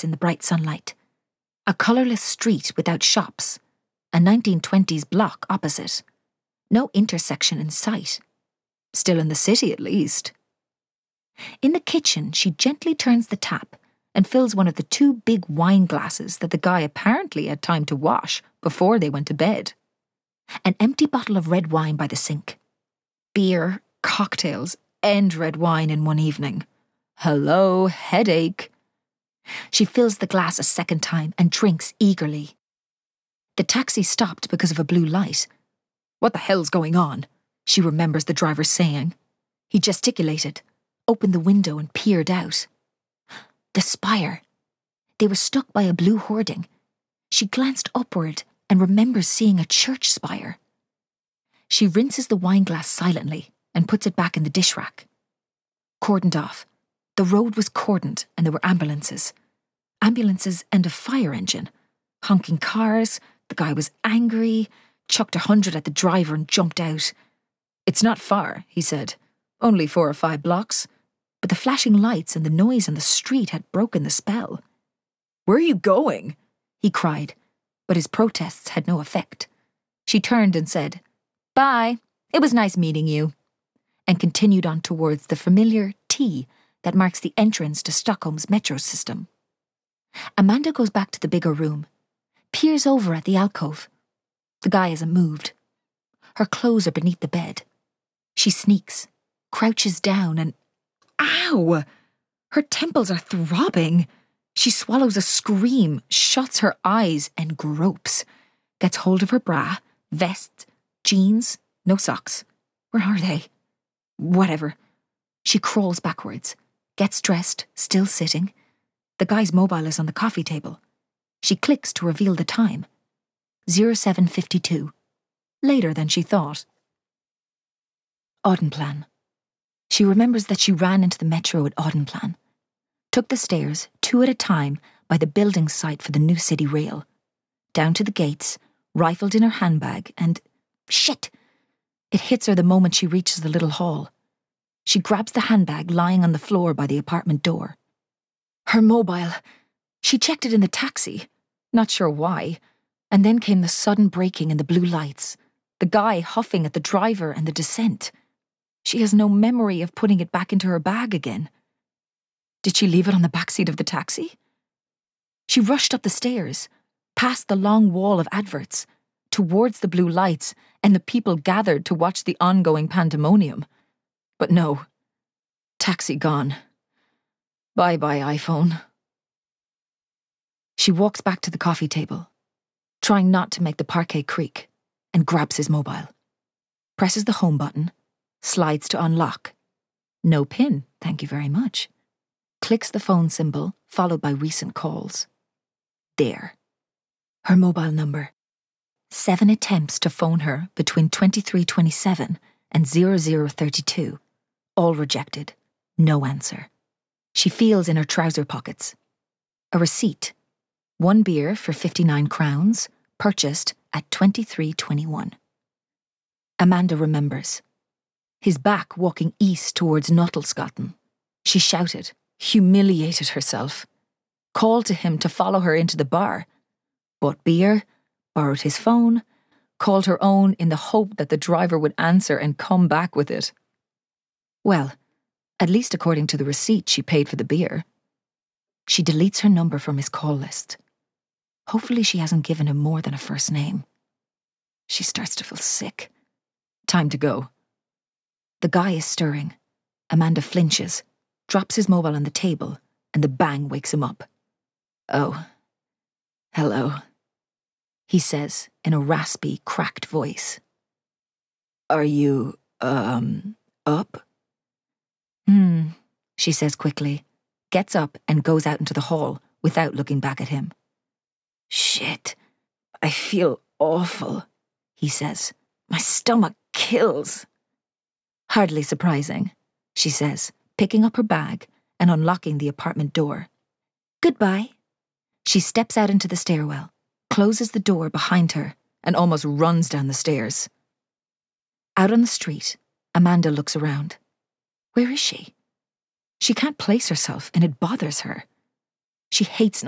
lights in the bright sunlight. A colourless street without shops. A 1920s block opposite. No intersection in sight. Still in the city, at least. In the kitchen, she gently turns the tap and fills one of the 2 big wine glasses that the guy apparently had time to wash before they went to bed. An empty bottle of red wine by the sink. Beer, cocktails, and red wine in one evening. Hello, headache. She fills the glass a second time and drinks eagerly. The taxi stopped because of a blue light. What the hell's going on? She remembers the driver saying. He gesticulated, opened the window and peered out. The spire. They were stuck by a blue hoarding. She glanced upward and remembers seeing a church spire. She rinses the wine glass silently and puts it back in the dish rack. Cordoned off. The road was cordoned and there were ambulances. Ambulances and a fire engine. Honking cars. The guy was angry, chucked 100 at the driver and jumped out. It's not far, he said. Only 4 or 5 blocks. But the flashing lights and the noise on the street had broken the spell. Where are you going? He cried, but his protests had no effect. She turned and said, Bye, it was nice meeting you, and continued on towards the familiar T that marks the entrance to Stockholm's metro system. Amanda goes back to the bigger room, peers over at the alcove. The guy hasn't moved. Her clothes are beneath the bed. She sneaks, crouches down and... Ow! Her temples are throbbing. She swallows a scream, shuts her eyes and gropes. Gets hold of her bra, vest, jeans, no socks. Where are they? Whatever. She crawls backwards, gets dressed, still sitting. The guy's mobile is on the coffee table. She clicks to reveal the time. 07:52. Later than she thought. Audenplan. She remembers that she ran into the metro at Audenplan. Took the stairs, 2 at a time, by the building site for the new city rail. Down to the gates, rifled in her handbag, and... Shit! It hits her the moment she reaches the little hall. She grabs the handbag lying on the floor by the apartment door. Her mobile. She checked it in the taxi. Not sure why. And then came the sudden breaking in the blue lights. The guy huffing at the driver and the descent. She has no memory of putting it back into her bag again. Did she leave it on the backseat of the taxi? She rushed up the stairs, past the long wall of adverts, towards the blue lights and the people gathered to watch the ongoing pandemonium. But no. Taxi gone. Bye-bye, iPhone. She walks back to the coffee table, trying not to make the parquet creak, and grabs his mobile. Presses the home button, slides to unlock. No pin, thank you very much. Clicks the phone symbol, followed by recent calls. There. Her mobile number. 7 attempts to phone her between 23:27 and 00:32. All rejected. No answer. She feels in her trouser pockets. A receipt. 1 beer for 59 crowns, purchased at 23:21. Amanda remembers. His back walking east towards Nottelskatten. She shouted, humiliated herself, called to him to follow her into the bar, bought beer, borrowed his phone, called her own in the hope that the driver would answer and come back with it. Well, at least according to the receipt, she paid for the beer. She deletes her number from his call list. Hopefully she hasn't given him more than a first name. She starts to feel sick. Time to go. The guy is stirring. Amanda flinches, drops his mobile on the table, and the bang wakes him up. Oh, hello, he says in a raspy, cracked voice. Are you, up? She says quickly, gets up and goes out into the hall without looking back at him. Shit, I feel awful, he says. My stomach kills. Hardly surprising, she says, picking up her bag and unlocking the apartment door. Goodbye. She steps out into the stairwell, closes the door behind her, and almost runs down the stairs. Out on the street, Amanda looks around. Where is she? She can't place herself, and it bothers her. She hates